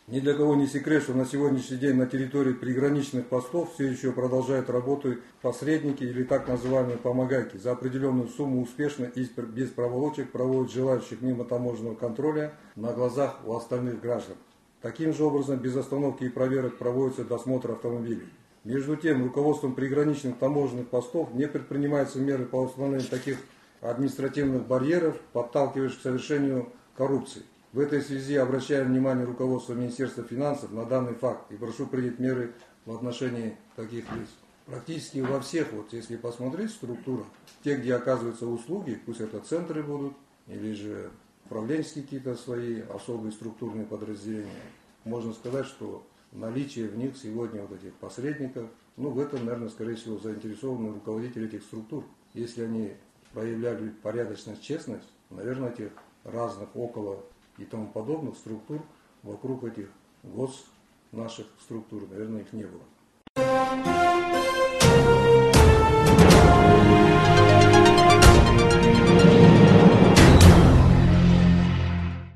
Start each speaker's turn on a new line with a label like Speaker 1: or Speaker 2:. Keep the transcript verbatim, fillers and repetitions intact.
Speaker 1: Ни для кого не секрет, что на сегодняшний день на территории приграничных постов все еще продолжают работу посредники или так называемые помогайки. За определенную сумму успешно и без проволочек проводят желающих мимо таможенного контроля на глазах у остальных граждан. Таким же образом, без остановки и проверок проводится досмотр автомобилей. Между тем, руководством приграничных таможенных постов не предпринимаются меры по установлению таких административных барьеров, подталкивающих к совершению коррупции. В этой связи обращаем внимание руководства Министерства финансов на данный факт и прошу принять меры в отношении таких лиц. Практически во всех, вот если посмотреть структурах, те, где оказываются услуги, пусть это центры будут, или же управленческие какие-то свои особые структурные подразделения, можно сказать, что наличие в них сегодня вот этих посредников, ну в этом, наверное, скорее всего заинтересованы руководители этих структур. Если они проявляли порядочность, честность, наверное, этих разных около и тому подобных структур вокруг этих гос наших структур, наверное, их не было.